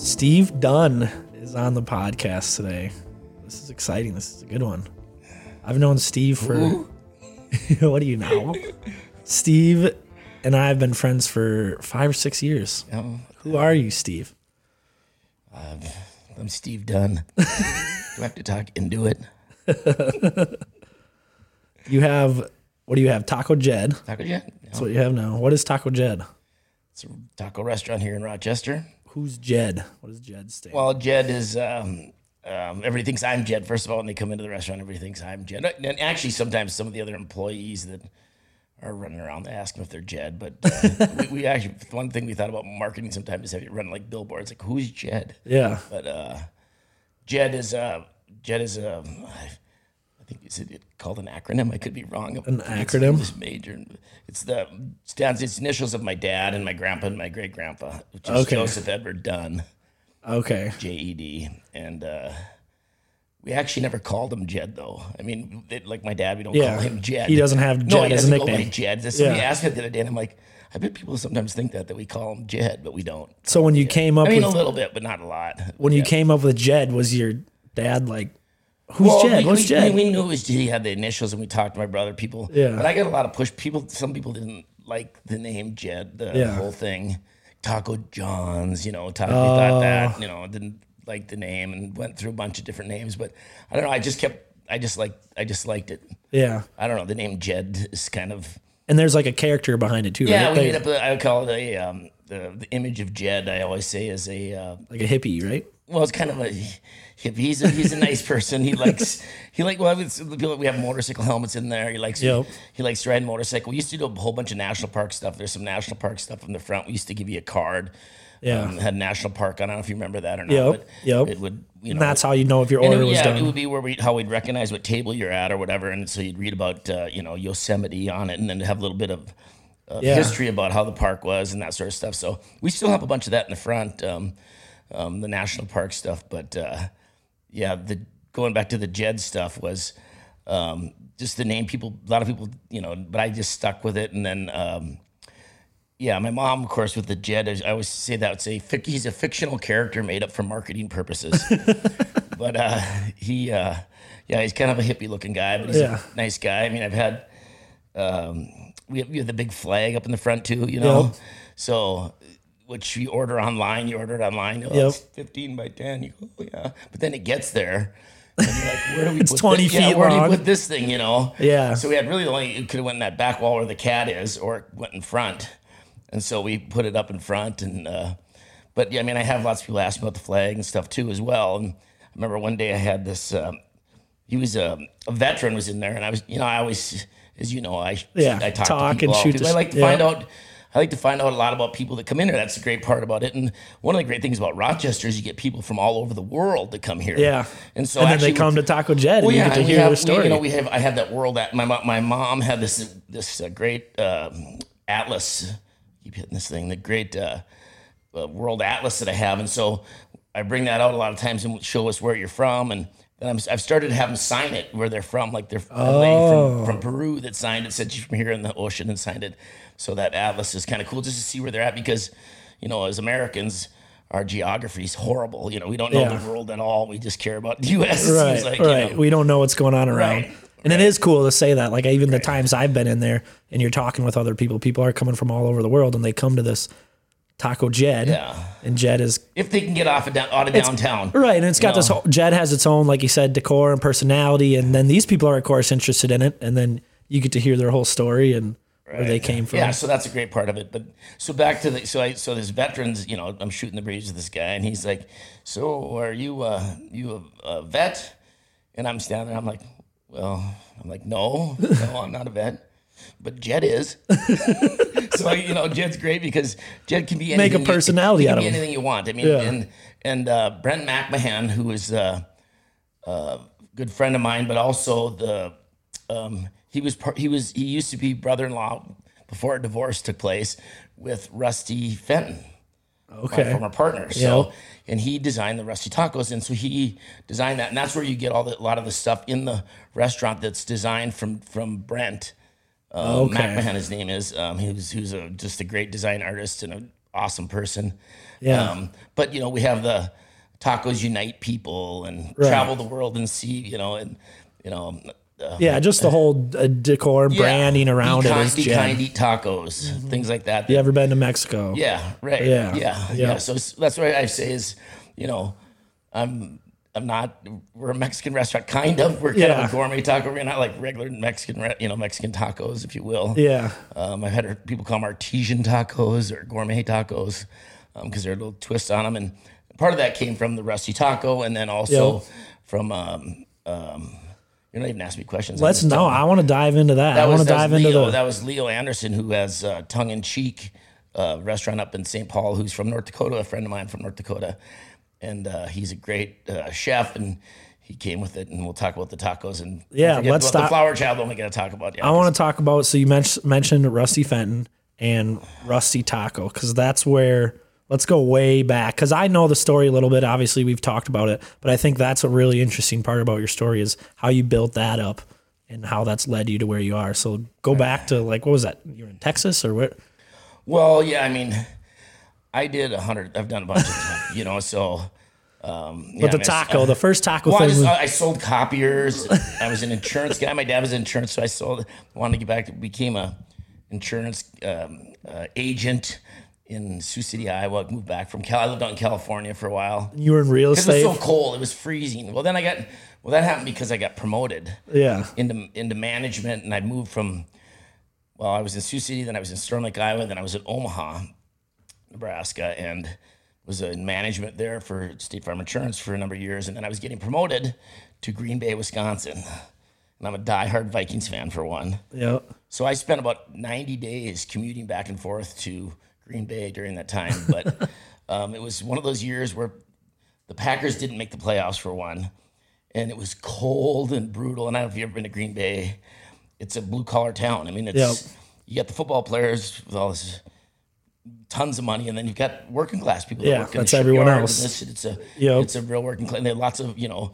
Steve Dunn is on the podcast today. This is exciting. This is a good one. I've known Steve for... What do you know? Steve and I have been friends for 5 or 6 years. Who are you, Steve? I'm Steve Dunn. Do I have to talk into it? You have... What do you have? Taco Jed. Taco Jed? That's what you have now. What is Taco Jed? It's a taco restaurant here in Rochester. Who's Jed? What does Jed stand? Well, Jed is... everybody thinks I'm Jed. First of all, when they come into the restaurant, everybody thinks I'm Jed. And actually, sometimes some of the other employees that are running around, they ask them if they're Jed. But we actually, one thing we thought about marketing sometimes is have you run like billboards, like, who's Jed? Yeah. But Jed is I think is it called an acronym? I could be wrong. An acronym? It's major. It's initials of my dad and my grandpa and my great grandpa, which is Joseph Edward Dunn. Okay. J-E-D. And we actually never called him Jed, though. I mean, like my dad, we don't call him Jed. He doesn't have Jed as a nickname. No, he doesn't go by Jed. Somebody asked me the other day, and I'm like, I bet people sometimes think that we call him Jed, but we don't. So when you came up with... a little bit, but not a lot. When you came up with Jed, was your dad like, who's Jed? What's Jed? We knew he had the initials, and we talked to my brother. People, but I got a lot of push. Some people didn't like the name Jed, the whole thing. Taco John's, they thought that, didn't like the name and went through a bunch of different names. But I don't know. I just liked it. Yeah. I don't know. The name Jed is kind of. And there's like a character behind it too. Yeah, right? we made up. I would call it the image of Jed. I always say is a like a hippie, right? Well, it's kind of a hippie. He's a nice person. We have motorcycle helmets in there. He likes to ride motorcycle. We used to do a whole bunch of national park stuff. There's some national park stuff in the front. We used to give you a card. Yeah, had national park on. I don't know if you remember that or not. It would. And that's how you know if your order was done. It would be how we'd recognize what table you're at or whatever, and so you'd read about Yosemite on it, and then have a little bit of history about how the park was and that sort of stuff. So we still have a bunch of that in the front. The national park stuff, but going back to the Jed stuff was just the name. A lot of people, but I just stuck with it. And then, my mom, of course, with the Jed, I always say he's a fictional character made up for marketing purposes. But he's kind of a hippie looking guy, but he's a nice guy. I mean, I've had we have the big flag up in the front too, so. Which you order it online. It's 15 by 10. You go, yeah. But then it gets there. And you're like, where do we it's put 20 this? feet long. Where do you put this thing, Yeah. So we had it could have went in that back wall where the cat is, or it went in front. And so we put it up in front. And but yeah, I mean, I have lots of people ask me about the flag and stuff too as well. And I remember one day I had this, he was a veteran was in there. And I was, I always, as you know, I talk to people and shoot. I like to find out. I like to find out a lot about people that come in here. That's the great part about it. And one of the great things about Rochester is you get people from all over the world that come here. Yeah. And so then they come to Taco Jed and you get to hear their story. I had that world that my mom had this great atlas. Keep hitting this thing. The great world atlas that I have. And so I bring that out a lot of times and show us where you're from. And then I've started to have them sign it where they're from. Like they're a lady from Peru that signed it, said she's from here in the ocean and signed it. So that atlas is kind of cool just to see where they're at because, as Americans, our geography is horrible. We don't know the world at all. We just care about the U.S. Right. We don't know what's going on around. Right. And it is cool to say that. Like even the times I've been in there and you're talking with other people are coming from all over the world and they come to this Taco Jed. Yeah. And Jed is... If they can get out of downtown. Right. And it's got this whole... Jed has its own, like you said, decor and personality. And then these people are, of course, interested in it. And then you get to hear their whole story and where they came from. Yeah, so that's a great part of it. But so back to so there's veterans, I'm shooting the breeze with this guy. And he's like, so are you a vet? And I'm standing there. I'm like, no, I'm not a vet. But Jed is. So, Jed's great because Jed can be anything. Make a personality out of him. Anything you want. I mean, and Brent McMahon, who is a good friend of mine, but also he used to be brother-in-law before a divorce took place with Rusty Fenton. Okay. My former partner. So, and he designed the Rusty Tacos. And so he designed that. And that's where you get a lot of the stuff in the restaurant that's designed from Brent. McMahon, his name is. Who's just a great design artist and an awesome person. Yeah. But we have the Tacos Unite people and travel the world and see, yeah, just the whole decor branding around be it kind, is be Jen. kind, eat tacos, things like that. You ever been to Mexico? Yeah, right. Yeah. So that's what I say is, we're a Mexican restaurant, kind of. We're kind of a gourmet taco. We're not like regular Mexican, Mexican tacos, if you will. Yeah. I've had people call them artesian tacos or gourmet tacos because they're a little twist on them. And part of that came from the Rusty Taco, and then also from you're not even asking me questions. I want to dive into that. That was Leo Anderson, who has Tongue in Cheek restaurant up in St. Paul, who's from North Dakota, a friend of mine from North Dakota. And he's a great chef, and he came with it, and we'll talk about the tacos. And let's stop. The Flower Child, only going to talk about. I want to talk about, so you mentioned Rusty Fenton and Rusty Taco, because that's where, let's go way back, because I know the story a little bit. Obviously, we've talked about it, but I think that's a really interesting part about your story is how you built that up and how that's led you to where you are. So go back to, like, what was that? You're in Texas or what? Well, yeah, I mean, I did 100. I've done a bunch of them, so. But the first taco thing. I sold copiers. I was an insurance guy. My dad was in insurance, so I wanted to get back. Became a insurance agent in Sioux City, Iowa. Moved back from I lived out in California for a while. You were in real estate? It was so cold. It was freezing. Well, then that happened because I got promoted. Yeah. Into management, and I moved from. Well, I was in Sioux City, then I was in Storm Lake, Iowa, then I was in Omaha, Nebraska, and was in management there for State Farm Insurance for a number of years, and then I was getting promoted to Green Bay, Wisconsin. And I'm a diehard Vikings fan, for one. Yeah. So I spent about 90 days commuting back and forth to Green Bay during that time. But it was one of those years where the Packers didn't make the playoffs, for one, and it was cold and brutal. And I don't know if you've ever been to Green Bay. It's a blue-collar town. I mean, you got the football players with all this tons of money, and then you've got working class people that work in that's the everyone shipyard, else. It's a real working class. And there are lots of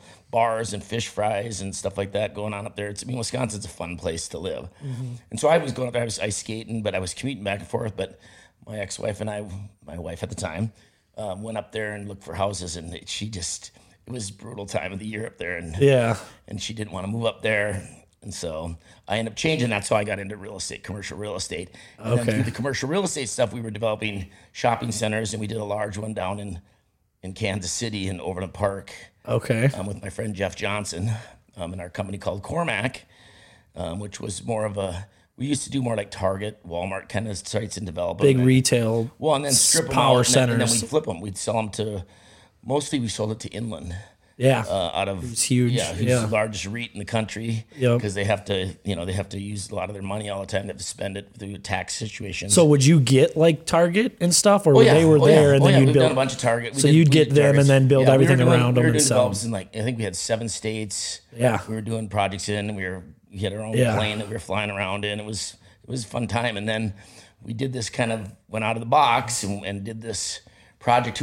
bars and fish fries and stuff like that going on up there. Wisconsin's a fun place to live. Mm-hmm. And so I was going up there. I was ice skating, but I was commuting back and forth. But my ex-wife and my wife at the time, went up there and looked for houses, and it was a brutal time of the year up there, and she didn't want to move up there. And so I ended up changing. That's how I got into real estate, commercial real estate. And then through the commercial real estate stuff, we were developing shopping centers, and we did a large one down in Kansas City in Overland Park. Okay. With my friend Jeff Johnson, in our company called Cormac, which was more of we used to do more like Target, Walmart kind of sites and develop them. Big retail. Well, and then strip them power out, centers. And then we'd flip them. We'd sell them mostly we sold it to Inland. Yeah, out of it's huge. Yeah, who's the largest REIT in the country. Because they have to use a lot of their money all the time. They have to spend it through tax situations. So would you get like Target and stuff, or they were there and then you'd we've build done a bunch of Target. You'd get them and then build everything around them and sell. I think we had 7 states. Yeah, we were doing projects in. We had our own plane that we were flying around in. It was a fun time. And then we did this kind of went out of the box and did this project.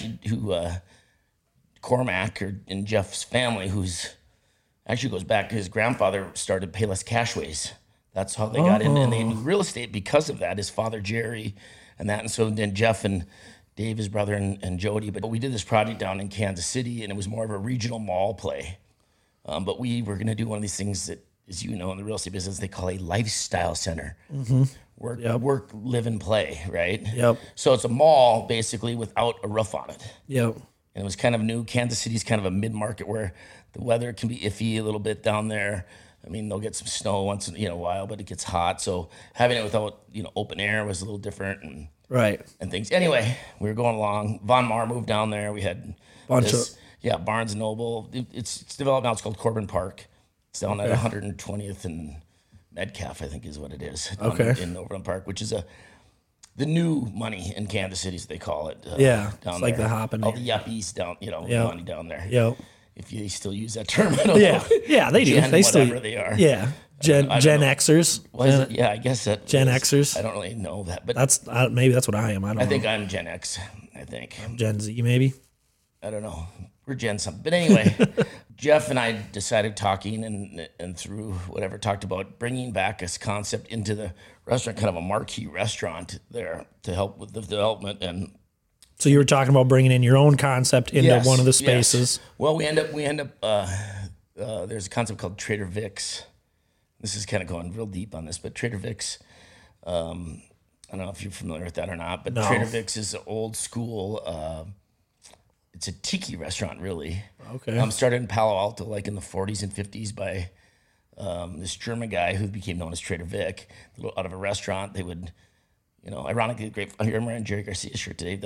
Cormac in Jeff's family, who's actually goes back. His grandfather started Payless Cashways. That's how they got in, and they knew real estate because of that. His father Jerry, and that, and so then Jeff and Dave, his brother, and Jody. But we did this project down in Kansas City, and it was more of a regional mall play. But we were going to do one of these things that, as you know, in the real estate business, they call a lifestyle center. Mm-hmm. Work, live, and play, right? Yep. So it's a mall basically without a roof on it. Yep. And it was kind of new. Kansas City's kind of a mid-market where the weather can be iffy a little bit down there. I mean, they'll get some snow once in a while, but it gets hot. So having it without open air was a little different and things. Anyway, we were going along. Von Maur moved down there. We had Barnes and Noble. It's developed now. It's called Corbin Park. It's down at 120th and Metcalf, I think is what it is. In Overland Park, which is the new money in Kansas City, as they call it. Down it's there. like the hopping. All the yuppies down, money down there. Yep. If you still use that term, I don't know. Yeah, they do. They still, they are. Yeah, Gen Xers. Yeah, I guess that. Gen Xers. I don't really know that, but that's maybe that's what I am. I think I'm Gen X. I think I'm Gen Z, maybe. I don't know. We're Gen something, but anyway, Jeff and I decided talking and through whatever talked about bringing back this concept into the restaurant, kind of a marquee restaurant there to help with the development. And so you were talking about bringing in your own concept into one of the spaces. Yes. Well, we end up. There's a concept called Trader Vic's. This is kind of going real deep on this, but Trader Vic's. I don't know if you're familiar with that or not, but Trader Vic's is an old school. It's a tiki restaurant, really. Okay. Started in Palo Alto, like in the 40s and 50s, by this German guy who became known as Trader Vic. Out of a restaurant, they would, ironically, I'm wearing Jerry Garcia's shirt today.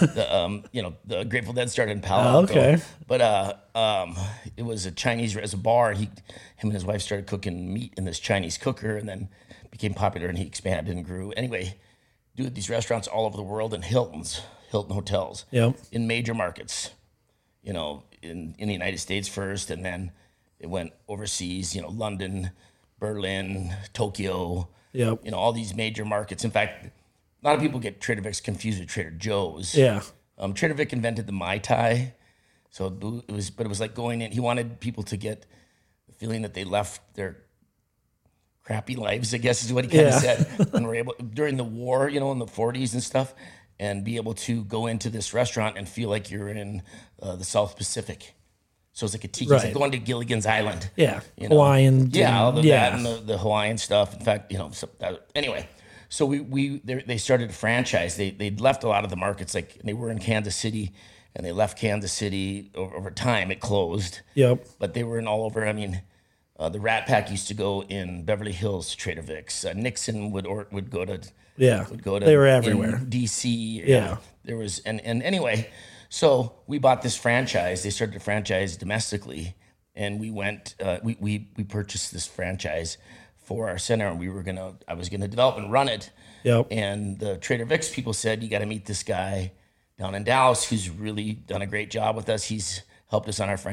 The Grateful Dead started in Palo Alto. Okay. But it was a Chinese as a bar. Him and his wife started cooking meat in this Chinese cooker, and then became popular, and he expanded and grew. Anyway, do these restaurants all over the world, and Hilton hotels in major markets, in the United States first, and then it went overseas, London, Berlin, Tokyo, all these major markets. In fact, a lot of people get Trader Vic's confused with Trader Joe's. Yeah. Trader Vic invented the Mai Tai. So it was like going in, he wanted people to get the feeling that they left their crappy lives, I guess is what he kind of said, when we're able, during the war, in the 40s and stuff, and be able to go into this restaurant and feel like you're in the South Pacific. So it's like a tiki. It's like going to Gilligan's Island. Yeah. Hawaiian. Yeah, all of that and the Hawaiian stuff. In fact, anyway. So they started a franchise. They'd left a lot of the markets, like they were in Kansas City, and they left Kansas City over time. It closed. Yep. But they were in all over. I mean, the Rat Pack used to go in Beverly Hills to Trader Vic's. Nixon would go to. Yeah. Would go to. They were everywhere. DC. Yeah. There was and anyway, so we bought this franchise. They started to franchise domestically, and we went. We purchased this franchise for our center, and I was gonna develop and run it. Yep. And the Trader Vic's people said, you got to meet this guy down in Dallas who's really done a great job with us. He's helped us on our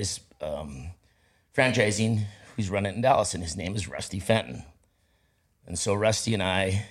franchising, who's run it in Dallas, and his name is Rusty Fenton. And so Rusty and I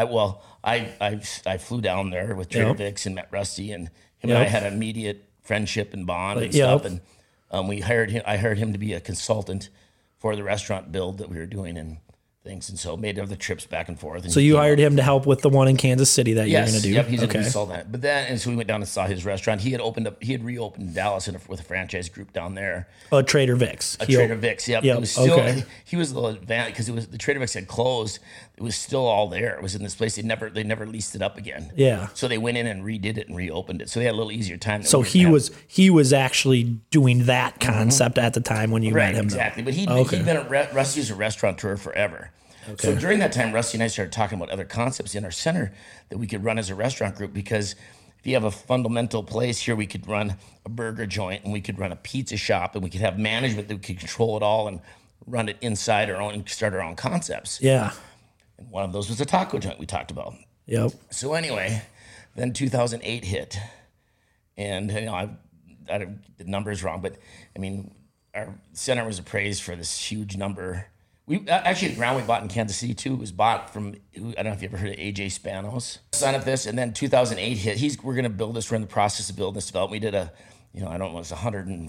flew down there with Trader Vic's and met Rusty, and him and I had an immediate friendship and bond and stuff. And I hired him to be a consultant for the restaurant build that we were doing and things, and so made other trips back and forth. And so you hired him to help with the one in Kansas City that you're going to do? Yep, he's a consultant. But then, and so we went down and saw his restaurant. He had reopened Dallas with a franchise group down there. Trader Vic's. Trader Vic's, yep. It was still, he was a little advanced because the Trader Vic's had closed. It was still all there. It was in this place. They never leased it up again. Yeah. So they went in and redid it and reopened it. So they had a little easier time. So he was actually doing that concept at the time when you met him. Exactly. But he'd been Rusty's a restaurateur forever. Okay. So during that time, Rusty and I started talking about other concepts in our center that we could run as a restaurant group, because if you have a fundamental place here, we could run a burger joint, and we could run a pizza shop, and we could have management that could control it all and run it inside our own and start our own concepts. Yeah. And one of those was a taco joint we talked about. Yep. So anyway, then 2008 hit, and I the numbers wrong, but I mean, our center was appraised for this huge number. We actually, the ground we bought in Kansas City too was bought from, I don't know if you ever heard of AJ Spanos. Signed up this, and then 2008 hit. We're going to build this. We're in the process of building this development. We did I don't know, it was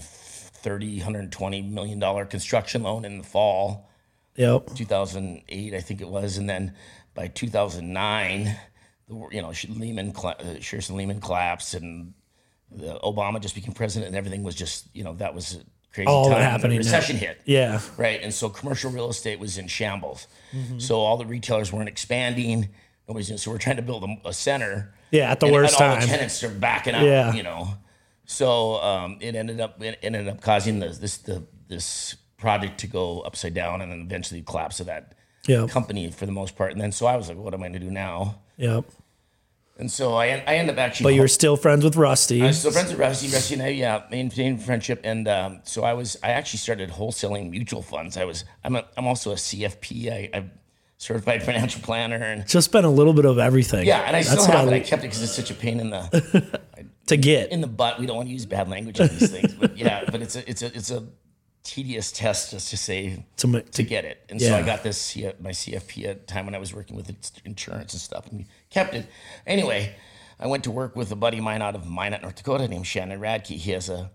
$120 million construction loan in the fall. Yep. 2008, I think it was, and then by 2009, Shearson Lehman collapsed, and Obama just became president, and everything was just, that was crazy all time. Happening. The recession hit. Yeah. Right. And so commercial real estate was in shambles. Mm-hmm. So all the retailers weren't expanding. So we're trying to build a center. Yeah. At the worst time. All the tenants are backing up. Yeah. So it ended up causing this project to go upside down, and then eventually the collapse of that company for the most part. And then so I was like, what am I going to do now? Yep. And so I ended up actually. But you're still friends with Rusty. I was still friends with Rusty. Rusty and I, maintained friendship. And so I actually started wholesaling mutual funds. I'm also a CFP. I'm certified financial planner, and just been a little bit of everything. Yeah, and I still have it. I kept it because it's such a pain in the to get in the butt. We don't want to use bad language on these things, but but it's a tedious test, just to say, to get it. And so I got this my CFP at the time when I was working with insurance and stuff, and kept it. Anyway, I went to work with a buddy of mine out of Minot, North Dakota, named Shannon Radke. He has a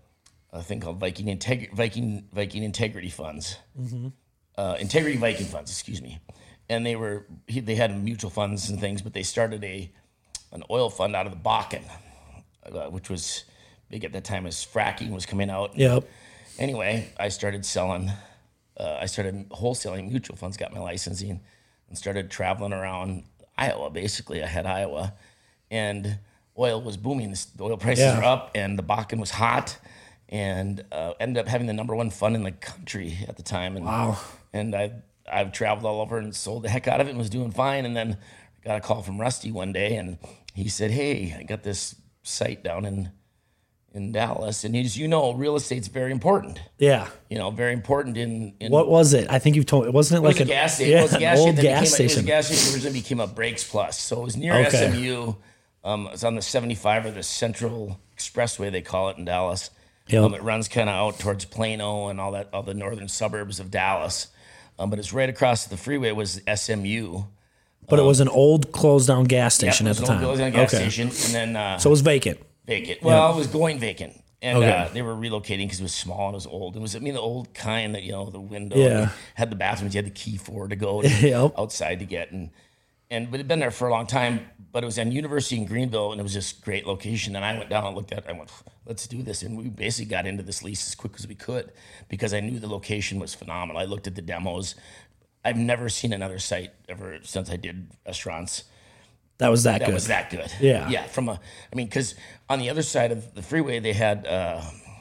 a thing called Viking Integrity Funds, Integrity Viking Funds, excuse me. And they had mutual funds and things, but they started an oil fund out of the Bakken, which was big at that time as fracking was coming out. Yep. Anyway, I started wholesaling mutual funds, got my licensing, and started traveling around Iowa. Basically, I had Iowa, and oil was booming. The oil prices were up, and the Bakken was hot, and ended up having the #1 fund in the country at the time. And, wow. And I've traveled all over and sold the heck out of it and was doing fine. And then I got a call from Rusty one day, and he said, "Hey, I got this site down in Dallas, and as you know, real estate's very important. Yeah, very important in what was it? I think you've told. Wasn't it like a gas station? Yeah, it was a gas old station. Gas station. It was a gas station that originally became a Brakes Plus. So it was near SMU. It's on the 75 or the Central Expressway, they call it in Dallas. Yep. It runs kind of out towards Plano and all the northern suburbs of Dallas. But it's right across the freeway was SMU. But it was an old closed down gas station at the time. It was an old closed down gas station, and then so it was vacant. Vacant. Well, it was going vacant. And they were relocating because it was small and it was old. It was, the old kind that, the window had the bathrooms you had the key for to go outside to get. But it'd been there for a long time, but it was on University in Greenville, and it was just a great location. And I went down and looked at it. I went, let's do this. And we basically got into this lease as quick as we could because I knew the location was phenomenal. I looked at the demos. I've never seen another site ever since I did restaurants. That was that good. Yeah. Yeah. Because on the other side of the freeway, they had, I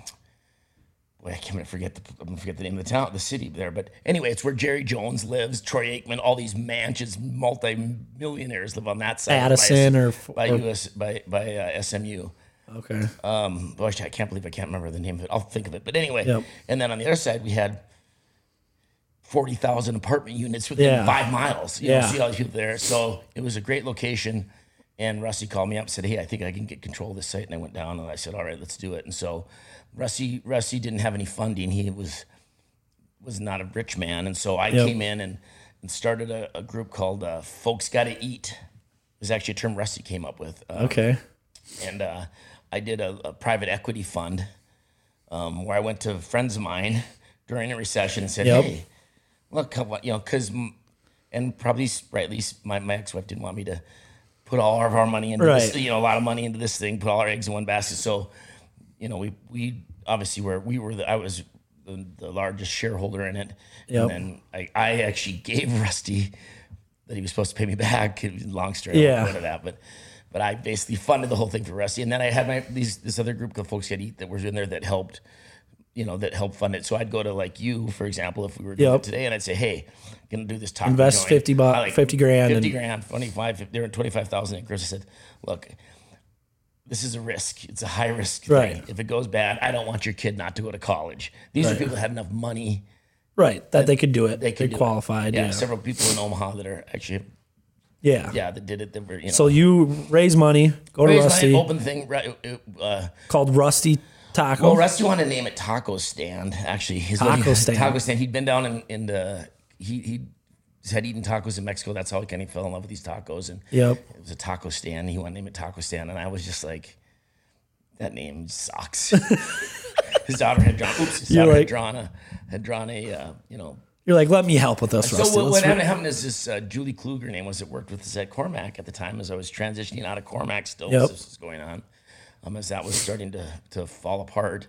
can't forget the name of the town, the city there. But anyway, it's where Jerry Jones lives, Troy Aikman, all these mansions, multi-millionaires live on that side. Addison by SMU. Okay. I can't believe I can't remember the name of it. I'll think of it. But anyway, and then on the other side, we had 40,000 apartment units within 5 miles. You see all these people there. So it was a great location. And Rusty called me up and said, "Hey, I think I can get control of this site." And I went down and I said, "All right, let's do it." And so Rusty didn't have any funding. He was not a rich man. And so I came in and started a group called Folks Gotta Eat. It was actually a term Rusty came up with. Okay. And I did a private equity fund where I went to friends of mine during a recession and said, "Hey, look, because, and probably rightly, my ex-wife didn't want me to put all of our money into this, a lot of money into this thing, put all our eggs in one basket." So, we obviously I was the largest shareholder in it. Yep. And then I actually gave Rusty that he was supposed to pay me back. Long story. I won't go into that, but I basically funded the whole thing for Rusty. And then I had this other group of Folks Gotta Eat that was in there that helped fund it. So I'd go to like you, for example, if we were doing it today, and I'd say, "Hey, I'm gonna do this taco invest joint. $50 grand, 50 grand, 25. They're in 25,000 acres." I said, "Look, this is a risk. It's a high risk thing. If it goes bad, I don't want your kid not to go to college." These are people that had enough money, that they could do it. They qualified. Yeah, several people in Omaha that are actually. That did it. That were, So you raise money, go to Rusty. Open thing called Rusty Taco. Well, Rusty wanted to name it Taco Stand. Actually, Taco Stand. He'd been down he had eaten tacos in Mexico. That's how he kind of fell in love with these tacos. And it was a taco stand. He wanted to name it Taco Stand, and I was just like, that name sucks. His daughter had drawn a. You're like, let me help with this, Rusty. So what happened is this Julie Kluger name that worked with us at Cormac at the time as I was transitioning out of Cormac still as this was going on. As that was starting to fall apart.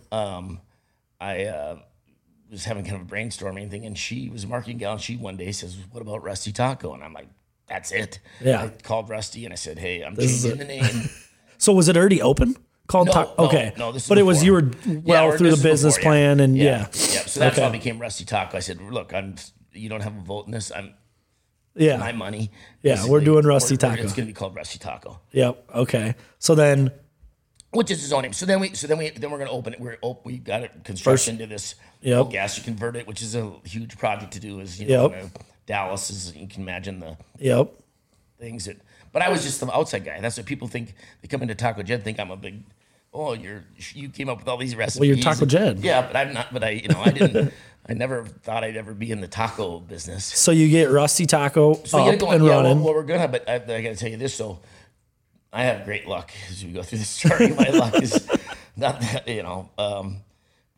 I was having kind of a brainstorming thing, and she was a marketing gal, and she one day says, "What about Rusty Taco?" And I'm like, "That's it." I called Rusty and I said, "Hey, I'm changing the name." So was it already open? Okay. No, this is but it was, you were through the business plan and So that's how it became Rusty Taco. I said, "Look, you don't have a vote in this. My money. We're doing Rusty Taco. It's going to be called Rusty Taco." Yep. Okay. So then, which is his own name. So then we're going to open it. We got it construction to this gas to convert it, which is a huge project to do. Dallas is, you can imagine the things that. But I was just the outside guy. That's what people think. They come into Taco Jed, think I'm a big. Oh, you came up with all these recipes. Well, you're Taco Jed. Yeah, but I'm not. But I didn't. I never thought I'd ever be in the taco business. So you get Rusty Taco up and running. Well, we're gonna. But I got to tell you this. So I have great luck as we go through the story. My luck is not that.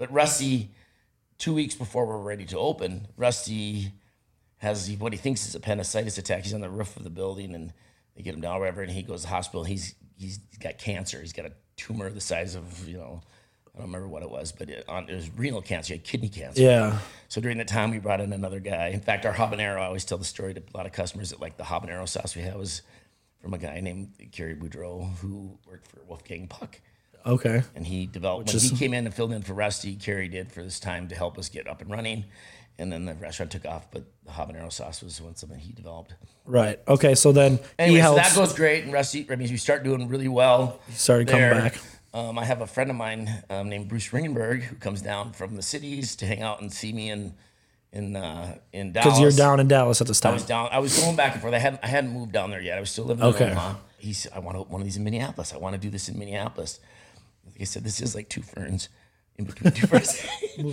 But Rusty, 2 weeks before we're ready to open, Rusty has what he thinks is appendicitis attack. He's on the roof of the building, and they get him down, wherever, and he goes to the hospital. He's got cancer. He's got a tumor the size of, I don't remember what it was, but it was renal cancer. He had kidney cancer. Yeah. So during that time, we brought in another guy. In fact, our habanero, I always tell the story to a lot of customers that like the habanero sauce we had was from a guy named Kerry Boudreau who worked for Wolfgang Puck. Okay. And he developed, he came in and filled in for Rusty, Kerry did for this time to help us get up and running. And then the restaurant took off, but the habanero sauce was something he developed. Right. Okay. So then anyway, he helps. So that goes great. And Rusty, we start doing really well. He started coming back. I have a friend of mine named Bruce Ringenberg who comes down from the cities to hang out and see me in Dallas. Because you're down in Dallas at this time. I was going back and forth. I hadn't moved down there yet. I was still living in Omaha. He said, I want to open one of these in Minneapolis. I want to do this in Minneapolis. Like I said, this is like two ferns in between two ferns.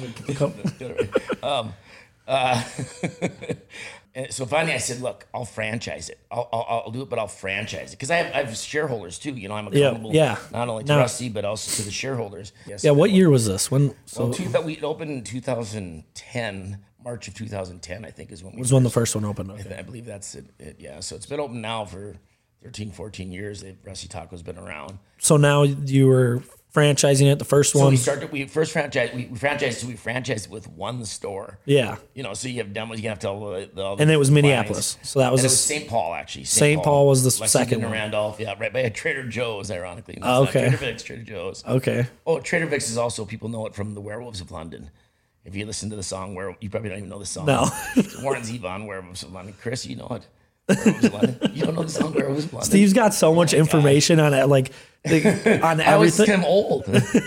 And so finally I said, look, I'll franchise it. I'll do it, but I'll franchise it. Because I have shareholders too. I'm accountable not only to Rusty, but also to the shareholders. Yes, yeah, what year was this? When? We opened in 2010, March of 2010, I think is when when the first one opened. Okay. I believe that's it. Yeah, so it's been open now for 13, 14 years. Rusty Taco's been around. So now you were franchising it, the first one. So we franchised with one store. Yeah. So you have demos, you have to all the and it was Minneapolis. Lines. So that was, it was St. Paul, actually. St. Paul was the Lexington second one. Randolph, yeah, right by Trader Joe's, ironically. Okay. Trader Vic's, Trader Joe's. Okay. Oh, Trader Vic's is also, people know it from the Werewolves of London. If you listen to the song, you probably don't even know the song. No. Warren Zevon, Werewolves of London. Chris, you know it. You don't know the song Werewolves of London? Steve's got so much information on it, on everything. I was kind of old.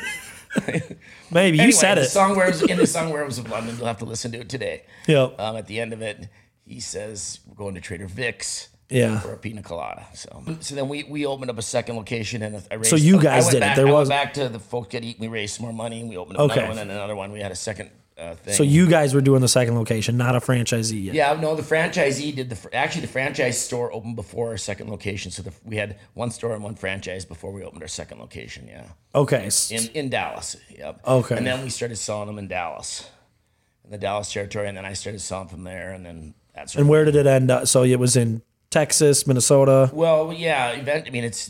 Maybe you said it. The song Werewolves of London, you'll have to listen to it today. Yep. At the end of it, he says, we're going to Trader Vic's for a pina colada. So then we opened up a second location, and I raised, you guys did it. I went back to the Folks Get Eat, we raised some more money, and we opened up another one and another one. We had a second thing. So you guys were doing the second location, not a franchisee yet. Yeah, no, the franchisee did the franchise store opened before our second location. So we had one store and one franchise before we opened our second location. Yeah. Okay. In Dallas. Yep. Okay. And then we started selling them in Dallas, in the Dallas territory, and then I started selling from there, and then that's. And where did it end up? So it was in Texas, Minnesota. Well, yeah. I mean, it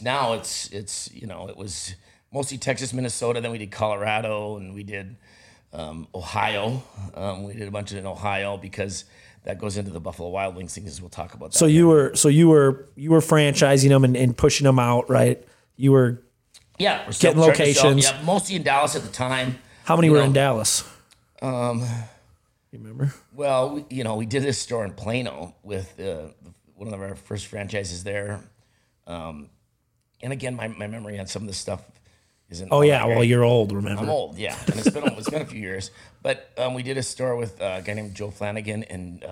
was mostly Texas, Minnesota. Then we did Colorado, and we did. Ohio. We did a bunch in Ohio because that goes into the Buffalo Wild Wings things. We'll talk about that. So you were franchising them and pushing them out, right? You were we're getting locations. Yeah, mostly in Dallas at the time. How many were in Dallas? You remember? Well, we did this store in Plano with one of our first franchises there. And again, my memory on some of this stuff. Well, you're old, remember? I'm old, yeah. And it's been a few years. But we did a store with a guy named Joe Flanagan, and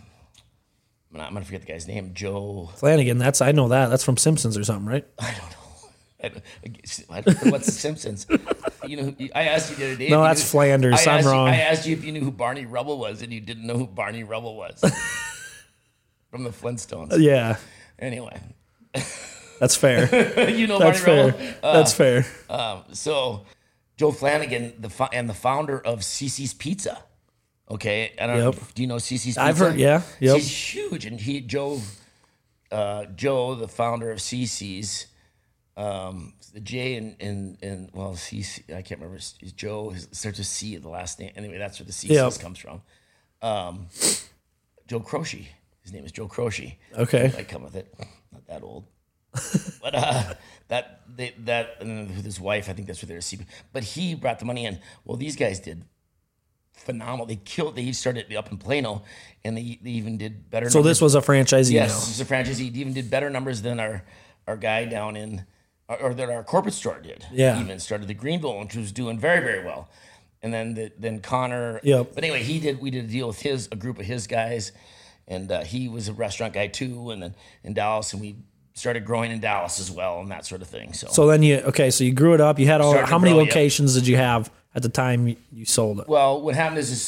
I'm going to forget the guy's name. Joe Flanagan, I know that. That's from Simpsons or something, right? I don't know. I don't know what's the Simpsons. I asked you the other day. No, that's Flanders. I'm wrong. I asked you if you knew who Barney Rubble was, and you didn't know who Barney Rubble was. From the Flintstones. Yeah. Anyway. That's fair. That's fair. Rubble? That's fair. So Joe Flanagan, the founder of CiCi's Pizza. Okay, I don't know. Do you know CiCi's Pizza? I've heard. Yeah. Yep. He's huge, and Joe, the founder of CiCi's, the J and CiCi, I can't remember. Joe starts with C, the last name. Anyway, that's where the CiCi's comes from. Joe Croce. His name is Joe Croce. Okay. I come with it. Not that old. But and with his wife, I think that's what they're receiving. But he brought the money in. Well, these guys did phenomenal. They started up in Plano, and they even did better. So this was a franchisee. Yes, this was a franchisee. He even did better numbers than our guy down in, or that our corporate store did. Yeah, he even started the Greenville, which was doing very, very well. And then Connor. Yep. But anyway, we did a deal with a group of his guys, and he was a restaurant guy too, and then in Dallas, and we started growing in Dallas as well and that sort of thing. So then you grew it up. You had how many locations did you have at the time you sold it? Well, what happened is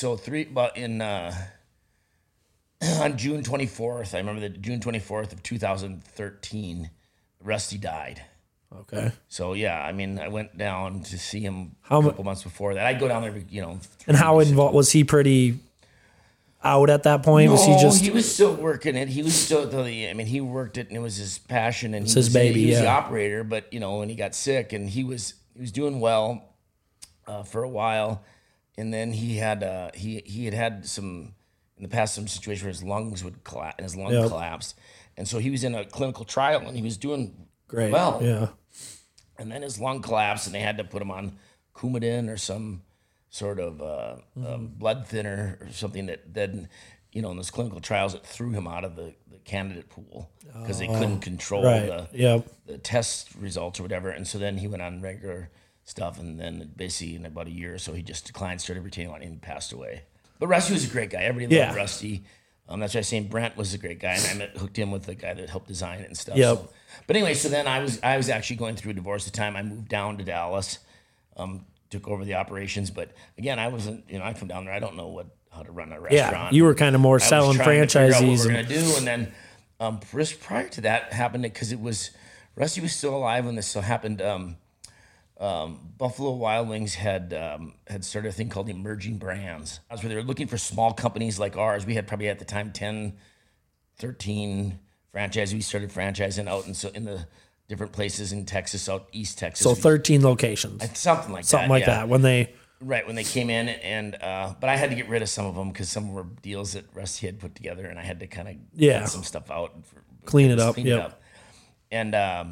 on June 24th, I remember that June 24th of 2013, Rusty died. Okay. So yeah, I mean, I went down to see him How a mu- couple months before that. I'd go down there, you know. And how involved was he? Pretty out at that point? Was he No, just? he was still working it. He was still, I mean, he worked it, and it was his passion, and his baby, He was the yeah. operator, but you know, when he got sick, and he was doing well for a while, and then he had had some in the past some situation where his lungs would collapse, and his lung Yep. collapsed, and so he was in a clinical trial, and he was doing Great. well, Yeah. and then his lung collapsed, and they had to put him on Coumadin or some sort of blood thinner or something that then, you know, in those clinical trials, it threw him out of the candidate pool because they couldn't control Right. Yep. the test results or whatever. And so then he went on regular stuff, and then basically in about a year or so, he just declined, started retaining money, and he passed away. But Rusty was a great guy. Everybody loved Yeah. Rusty. That's why I was saying Brent was a great guy, and I hooked him with the guy that helped design it and stuff. Yep. So, but anyway, so then I was actually going through a divorce at the time. I moved down to Dallas, took over the operations. But again, I wasn't, you know, I come down there, I don't know how to run a restaurant. Yeah. You were kind of more I was selling trying to figure out what franchisees. we're going to do. And then just prior to that happened, because Rusty was still alive when this still happened. Buffalo Wild Wings had started a thing called Emerging Brands. That's where they were looking for small companies like ours. We had probably at the time 10, 13 franchises. We started franchising out in the different places in Texas, out East Texas. So 13 locations. Something like Something that. like yeah. that. When they. Right, when they came in, and but I had to get rid of some of them because some were deals that Rusty had put together, and I had to kind of get some stuff out, Clean it up. And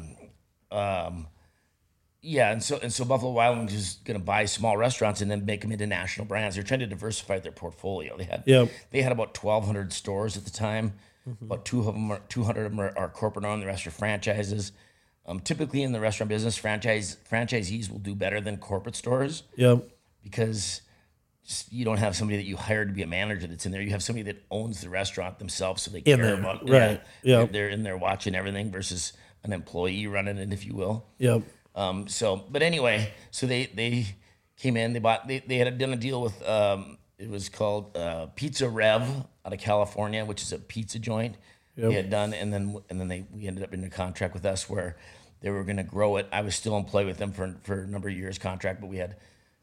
yeah, and so Buffalo Wild Wings is going to buy small restaurants and then make them into national brands. They're trying to diversify their portfolio. They had about 1,200 stores at the time. About 200 of them are corporate owned. The rest are franchises. Typically in the restaurant business, franchisees will do better than corporate stores. Yep. Because you don't have somebody that you hired to be a manager that's in there. You have somebody that owns the restaurant themselves, so they care about right. Yeah, they're in there watching everything versus an employee running it, if you will. Yep. But anyway, so they came in. They had done a deal with it was called Pizza Rev out of California, which is a pizza joint. Yep. They had done, and then we ended up in a contract with us where they were going to grow it. I was still employed with them for a number of years contract, but we had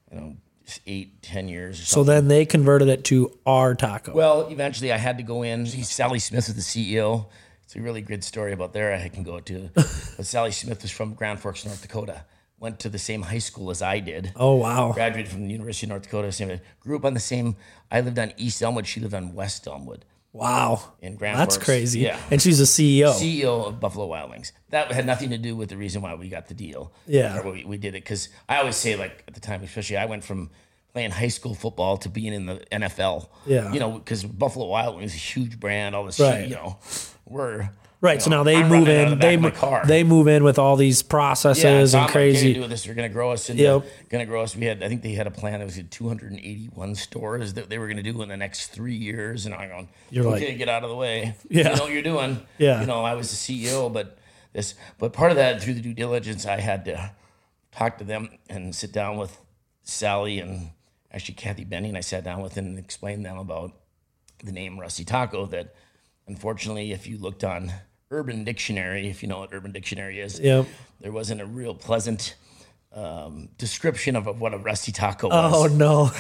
8-10 years or something. So then they converted it to our taco. Well, eventually I had to go in. Sally Smith was the CEO. It's a really good story about there I can go to. But Sally Smith was from Grand Forks, North Dakota. Went to the same high school as I did. Oh, wow. Graduated from the University of North Dakota. Grew up on the same. I lived on East Elmwood. She lived on West Elmwood. Wow. In Grand That's Forks. crazy. Yeah. And she's a CEO. CEO of Buffalo Wild Wings. That had nothing to do with the reason why we got the deal. Yeah. Or we did it. Because I always say, like, at the time, especially, I went from playing high school football to being in the NFL. Yeah. You know, because Buffalo Wild Wings is a huge brand. All this Right. shit, you know, we're... Right, You so know, now they I'm move running out in. of the back of my car. They move in with all these processes and Tom, crazy. Like, do this. They're going to grow us. Yep. Going to grow us. I think they had a plan. It was 281 stores that they were going to do in the next 3 years. And I'm going, okay, get out of the way. Yeah. You know what you're doing. Yeah. You know, I was the CEO, but part of that, through the due diligence, I had to talk to them and sit down with Sally and actually Kathy Benning. I sat down with them and explained them about the name Rusty Taco. That unfortunately, if you looked on Urban Dictionary, if you know what Urban Dictionary is, Yep. there wasn't a real pleasant description of what a Rusty Taco was. Oh, no.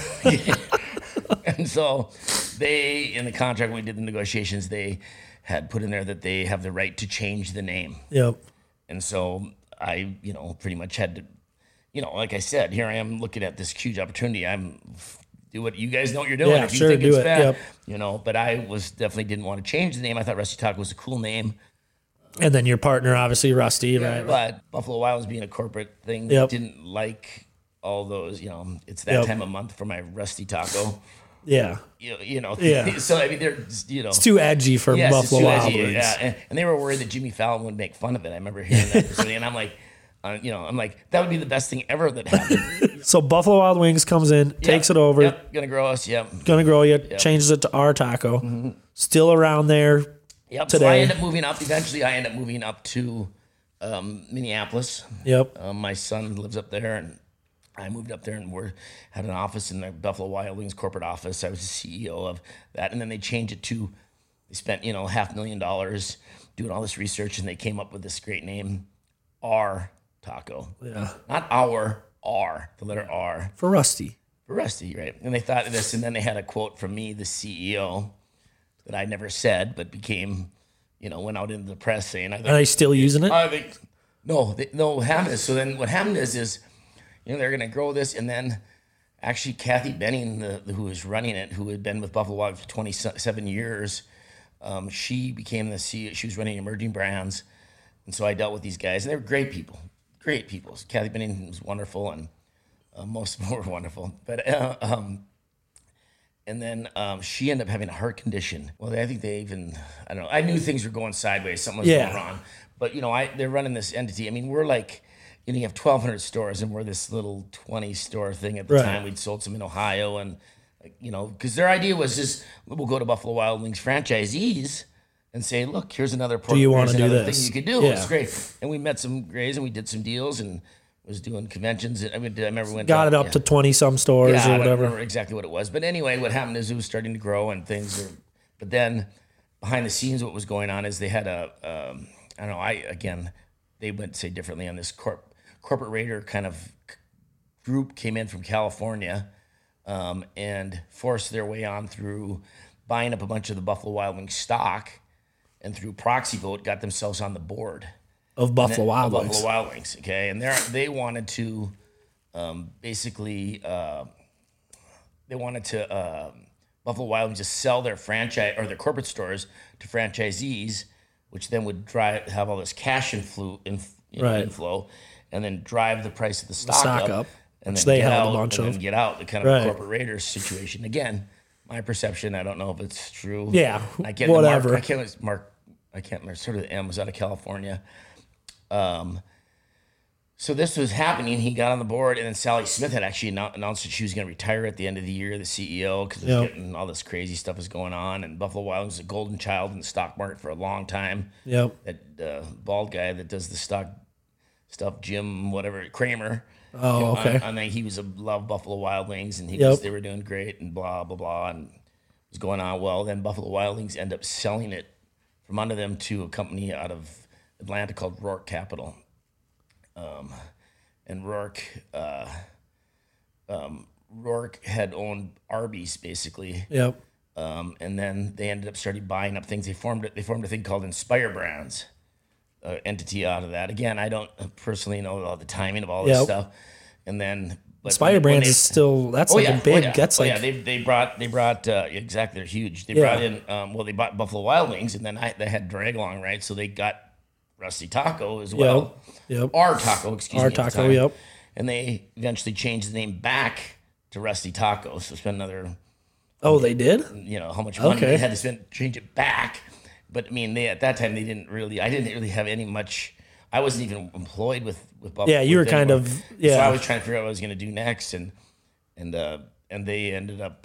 And so they, in the contract, when we did the negotiations, they had put in there that they have the right to change the name. Yep. And so I, pretty much had to, like I said, here I am looking at this huge opportunity. Do what you guys know what you're doing. Yeah, if you sure, think do it's it. bad, Yep. But I definitely didn't want to change the name. I thought Rusty Taco was a cool name. And then your partner, obviously, Rusty, right? But Buffalo Wild Wings being a corporate thing, didn't like all those, it's that time of month for my Rusty Taco. Yeah. Yeah. So, I mean, they're, It's too edgy for Buffalo Wild Wings. Yeah. And they were worried that Jimmy Fallon would make fun of it. I remember hearing that. And I'm like, that would be the best thing ever that happened. So Buffalo Wild Wings comes in, takes it over. Yep. Gonna grow us. Yep. Gonna grow you, changes it to our taco. Mm-hmm. Still around there. Yep. Today. So I end up moving up. Eventually, I end up moving up to Minneapolis. Yep. My son lives up there, and I moved up there and had an office in the Buffalo Wild Wings corporate office. I was the CEO of that, and then they changed it to. They spent $500,000 doing all this research, and they came up with this great name, Our Taco. Yeah. Not our, R, the letter R. For Rusty. For Rusty, right. And they thought of this, and then they had a quote from me, the CEO, that I never said, but became, went out into the press saying, Are they still using it? I think, no, what happened is, so then what happened is, they're going to grow this, and then actually Kathy Benning, who was running it, who had been with Buffalo Wild for 27 years, she became the CEO. She was running emerging brands. And so I dealt with these guys, and they were great people. Great people. Kathy Benning was wonderful, and most of them were wonderful. But and then she ended up having a heart condition. Well, I think I don't know. I knew things were going sideways. Something was going wrong. But, they're running this entity. I mean, we're like, you have 1,200 stores, and we're this little 20-store thing at the time. We'd sold some in Ohio, and, because their idea was just, we'll go to Buffalo Wild Wings franchisees and say, look, here's another do you want to do this? Thing you could do. Yeah. It's great. And we met some greys, and we did some deals, and was doing conventions. I remember when got it up to 20-some stores or whatever. I don't remember exactly what it was. But anyway, what happened is it was starting to grow, and but then behind the scenes, what was going on is they had they went say differently on this corporate raider kind of group came in from California and forced their way on through buying up a bunch of the Buffalo Wild Wings stock, and through proxy vote got themselves on the board of Buffalo Wild Wings. Buffalo Wild Wings, okay? And they wanted to Buffalo Wild Wings just sell their franchise or their corporate stores to franchisees, which then would have all this cash inflow, and then drive the price of the stock up, and then they held a bunch of, and then get out. The kind of corporate raiders situation. Again, my perception. I don't know if it's true. Yeah, I can't. Whatever. I can't remember. Sort of the M was out of California. So this was happening. He got on the board, and then Sally Smith had actually announced that she was going to retire at the end of the year, the CEO, because getting all this crazy stuff was going on. And Buffalo Wild Wings was a golden child in the stock market for a long time. Yep. That bald guy that does the stock stuff, Jim, whatever, Kramer. Oh, okay. I think he was loved Buffalo Wild Wings, and they were doing great, and blah blah blah, and it was going on well. Then Buffalo Wild Wings end up selling it from under them to a company out of Atlanta called Rourke Capital. And Rourke had owned Arby's basically. Yep. And then they ended up starting buying up things. They formed a thing called Inspire Brands, entity out of that. Again, I don't personally know all the timing of all this stuff. And then Inspire Brands is still that's a big. That's they brought exactly. They're huge. They brought in they bought Buffalo Wild Wings, and then they had Drag Along, right? So they got Rusty Taco as well. Yep. Our Taco, excuse me. Our Taco, yep. And they eventually changed the name back to Rusty Taco. So spend another. Oh, they did? How much money they had to change it back. But I mean, at that time, I didn't really have any much. I wasn't even employed with Buffalo. Yeah, you were kind of. Yeah. So I was trying to figure out what I was going to do next. And they ended up,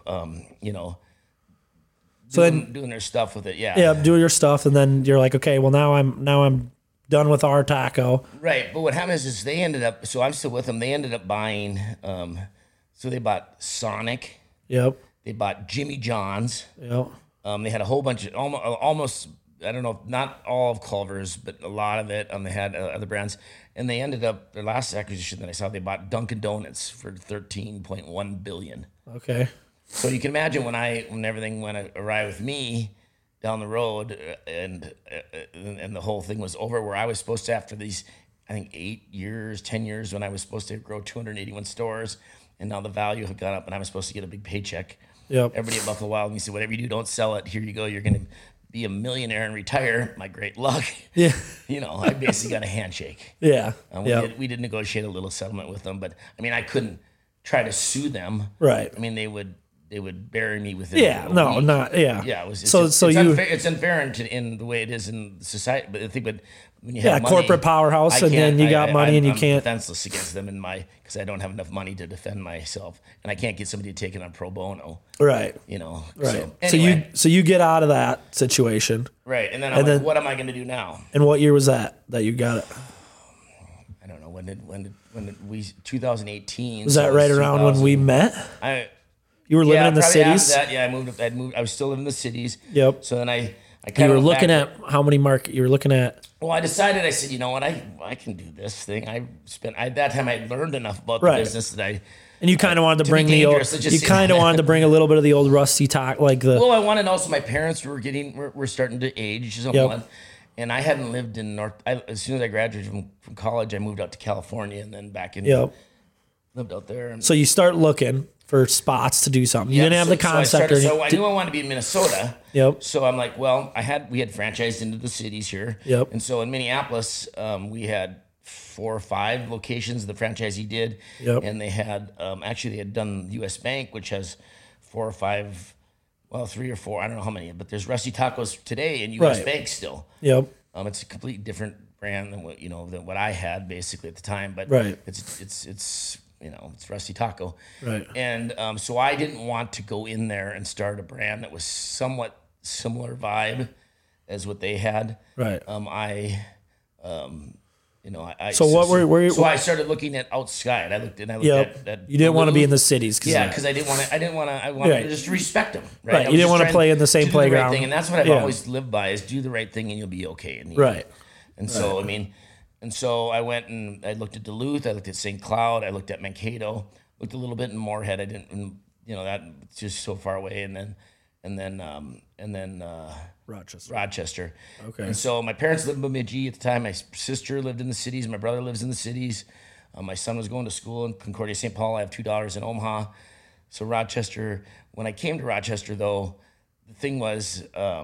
doing their stuff with it. Yeah. Yeah, do your stuff. And then you're like, okay, well, now I'm done with our taco. Right. But what happens is they ended up, so I'm still with them. They ended up buying, so they bought Sonic. Yep. They bought Jimmy John's. Yep. They had a whole bunch of, almost, I don't know, not all of Culver's, but a lot of it. They had other brands. And they ended up, their last acquisition that I saw, they bought Dunkin' Donuts for $13.1 billion. Okay. So you can imagine when everything went awry with me, down the road, and the whole thing was over, where I was supposed to, after these, I think 10 years, when I was supposed to grow 281 stores, and now the value had gone up, and I was supposed to get a big paycheck. Yep. Everybody at Buffalo Wild Wings said, whatever you do, don't sell it. Here you go. You're going to be a millionaire and retire. My great luck. Yeah. I basically got a handshake. Yeah. We did negotiate a little settlement with them, but I mean, I couldn't try to sue them. Right. I mean, they would bury me within Yeah, it's unfair in the way it is in society. But I think, when you have money, corporate powerhouse, and then you got money, and you can't. I'm defenseless against them because I don't have enough money to defend myself, and I can't get somebody to take it on pro bono. Right. Right. So, anyway, so you get out of that situation. Right, and then I'm like, what am I going to do now? And what year was that you got it? I don't know. When did we 2018? Was that right around when we met? You were living in the cities? After that, yeah, I moved. I was still living in the cities. Yep. So then I you were looking at how many market? You were looking at Well, I decided, I said, you know what, I can do this thing. At that time I learned enough about the business that and you kind of wanted to bring the old, you kind of wanted to bring a little bit of the old rusty talk, like the. Well, I wanted also, my parents were starting to age somewhat. And I hadn't lived in as soon as I graduated from college, I moved out to California and then back in, lived out there. And, so you start looking for spots to do something. You didn't have the concept. So I knew I wanted to be in Minnesota. Yep. So I'm like, well, we had franchised into the cities here. Yep. And so in Minneapolis, we had 4 or 5 locations the franchisee did. Yep. And they had, actually they had done US Bank, which has 4 or 5, well, 3 or 4, I don't know how many, but there's Rusty Tacos today in US Bank still. Yep. It's a completely different brand than what I had basically at the time, but it's Rusty Taco. Right. And so I didn't want to go in there and start a brand that was somewhat similar vibe as what they had. Right. So I started looking at outside. I looked at you didn't want to be in the cities. Because I wanted to just respect them. Right. You didn't want to play in the same playground. Right thing, and that's what I've always lived by: is do the right thing and you'll be okay. So and so I went and I looked at Duluth. I looked at St. Cloud. I looked at Mankato. Looked a little bit in Moorhead. I didn't. That's just so far away. And then Rochester. Okay. And so my parents lived in Bemidji at the time. My sister lived in the cities. My brother lives in the cities. My son was going to school in Concordia, St. Paul. I have 2 daughters in Omaha. So Rochester. When I came to Rochester, though, the thing was,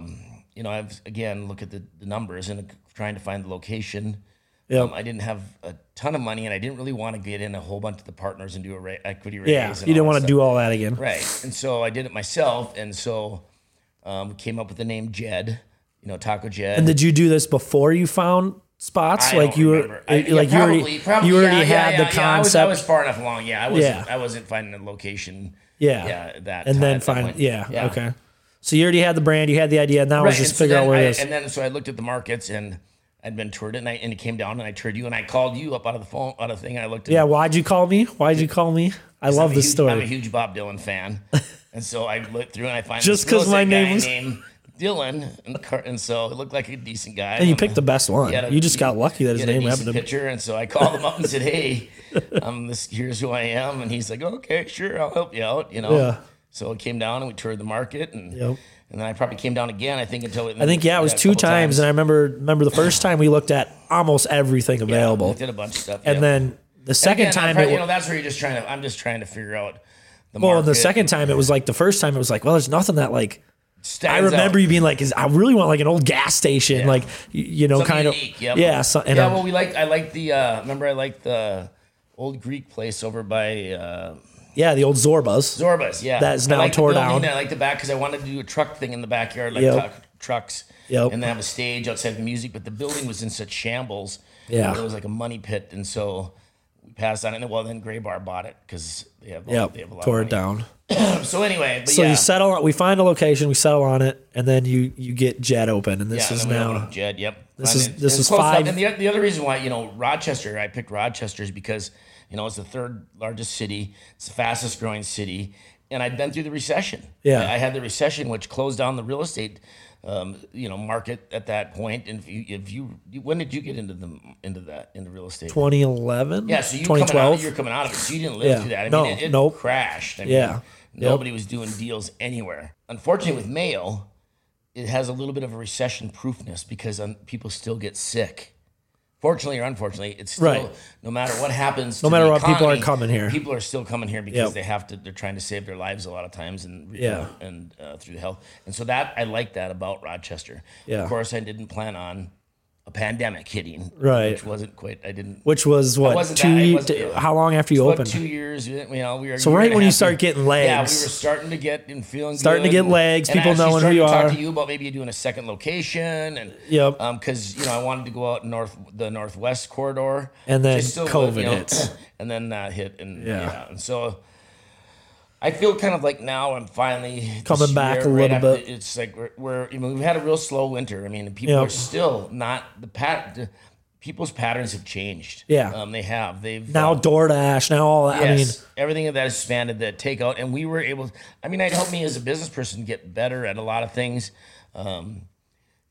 I've again look at the numbers and trying to find the location. I didn't have a ton of money, and I didn't really want to get in a whole bunch of the partners and do a equity raise. Yeah, you didn't want to do all that again. Right. And so I did it myself, and so came up with the name Jed, Taco Jed. And did you do this before you found spots? I don't remember. You already had the concept. I was far enough along. Yeah, I wasn't finding a location. Yeah. That. And then find. Yeah. Okay. So you already had the brand, you had the idea, and now was just figure out where it is. And then so I looked at the markets and I'd been toured it, and it came down, and I toured you, and I called you up out of the phone, out of the thing. And I looked at why'd you call me? I love this story. I'm a huge Bob Dylan fan. And so I looked through and I find just because my name was named Dylan, and so it looked like a decent guy. And you picked the best one. You just got lucky that his name happened to picture. And so I called him up and said, "Hey, here's who I am." And he's like, "Okay, sure, I'll help you out." Yeah. So I came down and we toured the market, and then I probably came down again. I think it was 2 times. And I remember the first time we looked at almost everything available. I did a bunch of stuff. And then the second time, that's where I'm just trying to figure out. The second time it was like the first time it was like, well, there's nothing that like I remember you being like, I really want like an old gas station, like something kind unique, of I liked the old Greek place over by the old Zorbas. That is now tore down. I like the back because I wanted to do a truck thing in the backyard, like trucks, and then have a stage outside the music. But the building was in such shambles. Yeah, it was like a money pit, and so we passed on it. And well, then Gray Bar bought it because they have a lot tore of it down. So anyway, you settle on. We find a location, we settle on it, and then you get Jed open, and this is now Jed. Yep, this is 5. And the other reason why Rochester, I picked Rochester is because it's the 3rd largest city, it's the fastest growing city, and I'd been through the recession. Yeah, I had the recession, which closed down the real estate, market at that point. And when did you get into real estate? 2011. Yeah, so 2012. You're coming out of it. So you didn't live through that. It crashed. Nobody was doing deals anywhere. Unfortunately, with Mayo, it has a little bit of a recession proofness because people still get sick. Fortunately or unfortunately, it's still no matter what happens. No matter what, people are coming here. People are still coming here because they're trying to save their lives a lot of times and through the health. And so that I like that about Rochester. Yeah. Of course, I didn't plan on a pandemic hitting. Right. Which wasn't quite. I didn't. Which was what 2 years? How long after you opened? 2 years. We were. So right when you start getting legs. Yeah, we were starting to get and feeling. Starting good, to get legs. People knowing who you are. Talk to you about maybe doing a second location and. Because I wanted to go out the northwest corridor. And then COVID hits. And then that hit and so. I feel kind of like now I'm finally coming back a little bit. It's like we've had a real slow winter. I mean, people are still not people's patterns have changed. Yeah, they have. They've now DoorDash, now all that. Yes, everything of that has expanded. The takeout, and we were able. It helped me as a business person get better at a lot of things.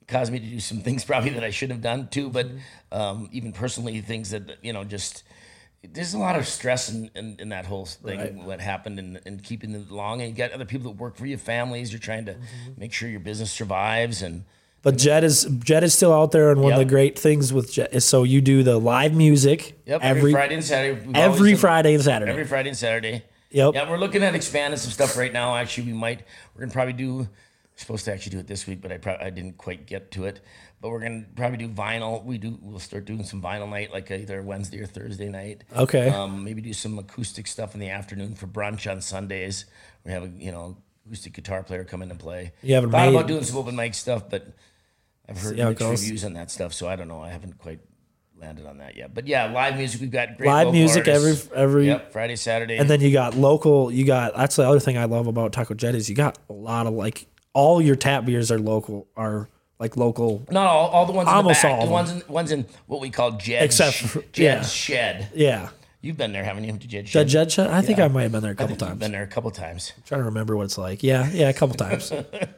caused me to do some things probably that I should have done too. But even personally, things that just there's a lot of stress in that whole thing. Right. What happened and keeping it along, and you got other people that work for you, families. You're trying to make sure your business survives and. But Jed is still out there, and one of the great things with Jed is so you do the live music every Friday and Saturday. Every Friday and Saturday. Every Friday and Saturday. Yep. Yeah, we're looking at expanding some stuff right now. Actually, we're gonna probably do. We're supposed to actually do it this week, but I didn't quite get to it. But we're gonna probably do vinyl. We'll start doing some vinyl night, like either Wednesday or Thursday night. Okay. Maybe do some acoustic stuff in the afternoon for brunch on Sundays. We have a acoustic guitar player come in and play. You haven't thought about doing some open mic stuff, but I've heard mixed reviews on that stuff, so I don't know. I haven't quite landed on that yet. But yeah, live music. We've got great live music artists. every Friday, Saturday, and then you got local. That's the other thing I love about Taco Jed is you got a lot of all your tap beers are local. Local. Not all the ones almost in the back. all The ones in what we call Jed. Except for, Jed's Shed. Yeah. You've been there, haven't you? To Jed Shed? Jed Shed? I think I might have been there a couple times. Been there a couple times. I'm trying to remember what it's like. Yeah, a couple times.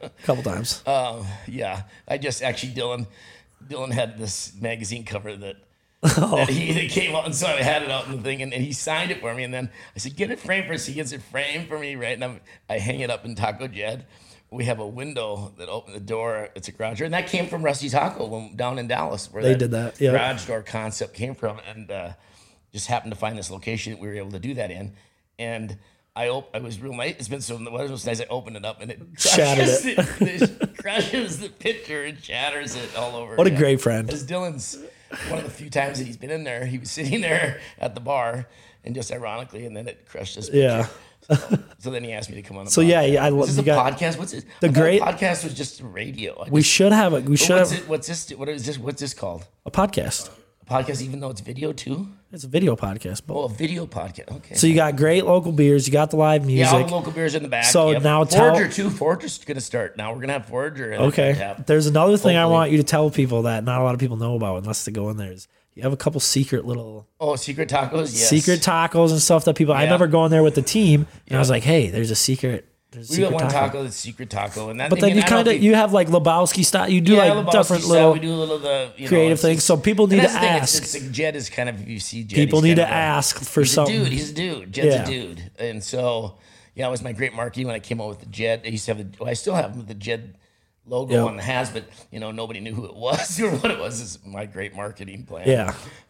Yeah. I just actually Dylan had this magazine cover that that came out, and so I had it out in the thing, and he signed it for me, and then I said, get it framed for us. He gets it framed for me, right? And I hang it up in Taco Jed. We have a window that opened the door. It's a garage door, and that came from Rusty Taco down in Dallas, where they did that. Yeah. Garage door concept came from, and just happened to find this location that we were able to do that in, and I was real nice. It's been so nice. I opened it up and it shattered it. It crushes the picture and shatters it all over. What a great friend! As Dylan's one of the few times that he's been in there, he was sitting there at the bar, and just ironically, and then it crushed his picture. Yeah. So then he asked me to come on. I love. Is this a podcast? What's this? The great podcast was just radio. We should have it. What's this called? A podcast. Podcast, even though it's video too? It's a video podcast. A video podcast. Okay. So you got great local beers. You got the live music. Yeah, all the local beers in the back. So now Forager too. Forager's going to start. Now we're going to have Forager. Okay. There's another thing I want you to tell people that not a lot of people know about unless they go in there is you have a couple secret little... Oh, secret tacos? Yes. Secret tacos and stuff that people... I remember going there with the team and I was like, hey, there's a secret... We got one taco that's secret taco, and that. But then you have like Lebowski style. You do like different little. We do a little creative things. So people need to ask. It's like Jed is kind of, if you see Jed, people need to ask for something. He's a dude. Jed's a dude, and so it was my great marketing when I came out with the Jed. I used to have I still have the Jed logo on the has, but nobody knew who it was or what it was. It's my great marketing plan. Yeah.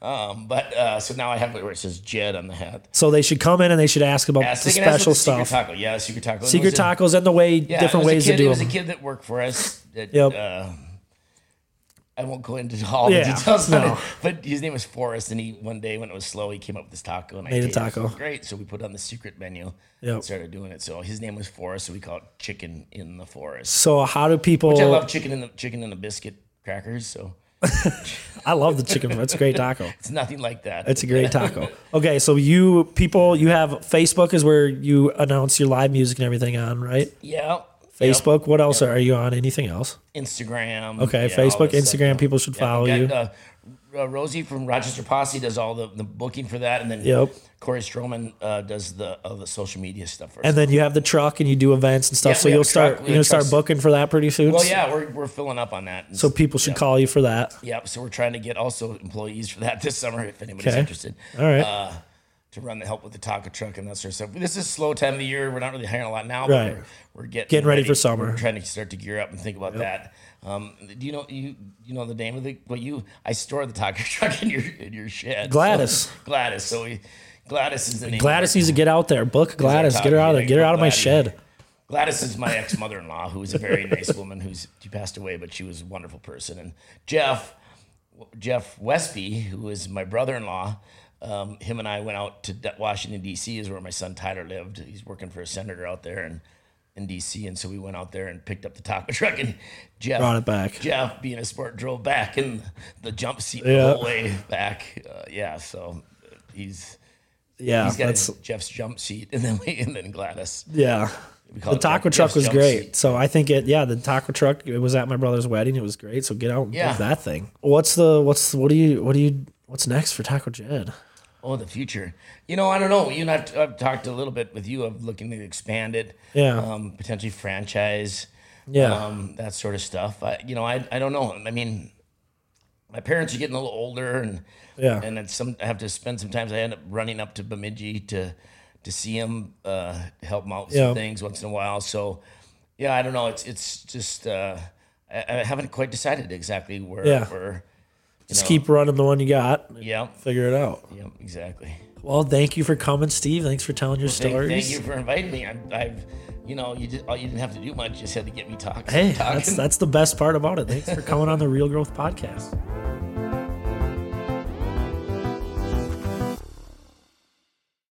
So now I have it where it says Jed on the hat. So they should come in and they should ask about the special stuff. Secret taco. Yeah, secret taco. Secret tacos and the different ways to do them. It was a kid that worked for us. I won't go into all the details on it, but his name was Forrest, and one day when it was slow, he came up with this taco, and made a taco. It was great, so we put it on the secret menu and started doing it. So his name was Forrest, so we call it Chicken in the Forest. So how do people... Which I love chicken in the biscuit crackers, so... I love the chicken. It's a great taco. It's nothing like that. It's a great taco. Okay, so you have Facebook is where you announce your live music and everything on, right? Yeah. Facebook. Yep. What else are you on? Anything else? Instagram. Okay, Facebook, Instagram. Stuff. People should follow you. Rosie from Rochester Posse does all the booking for that, and then Corey Stroman does the social media stuff for us. And then you have the truck, and you do events and stuff. Yeah, so you'll start booking for that pretty soon. Well, yeah, we're filling up on that. So people should call you for that. Yep. So we're trying to get also employees for that this summer if anybody's interested. All right. To run the help with the taco truck and that sort of stuff. This is a slow time of the year. We're not really hiring a lot now, but we're getting ready for summer. We're trying to start to gear up and think about that. Do you know the name of the I store the taco truck in your shed. Gladys. So, Gladys. So Gladys is the name. Gladys needs to get out there. Book Gladys. Get her out of there. Get her out of my shed. Gladys is my ex-mother-in-law, who was a very nice woman. She passed away, but she was a wonderful person. And Jeff Westby, who is my brother-in-law. Him and I went out to Washington, D.C. is where my son Tyler lived. He's working for a senator out there in D.C. And so we went out there and picked up the taco truck, and Jeff brought it back. Jeff, being a sport, drove back in the jump seat the whole way back. So he's got Jeff's jump seat, and then Gladys. Yeah. The taco truck was great. Seat. So I think the taco truck, it was at my brother's wedding. It was great. So get out and do that thing. What's next for Taco Jed? Oh, the future. I don't know. You and I've talked a little bit with you of looking to expand it. Yeah. Potentially franchise. that sort of stuff. I don't know. I mean, my parents are getting a little older, and I have to spend some time. I end up running up to Bemidji to see them, help them out with some things once in a while. So, I don't know. It's just I haven't quite decided exactly where. Just keep running the one you got. Yeah. Figure it out. Yeah, exactly. Well, thank you for coming, Steve. Thanks for telling your stories. Thank you for inviting me. You didn't have to do much. You just had to get me talking. Hey, that's the best part about it. Thanks for coming on the Real Growth Podcast.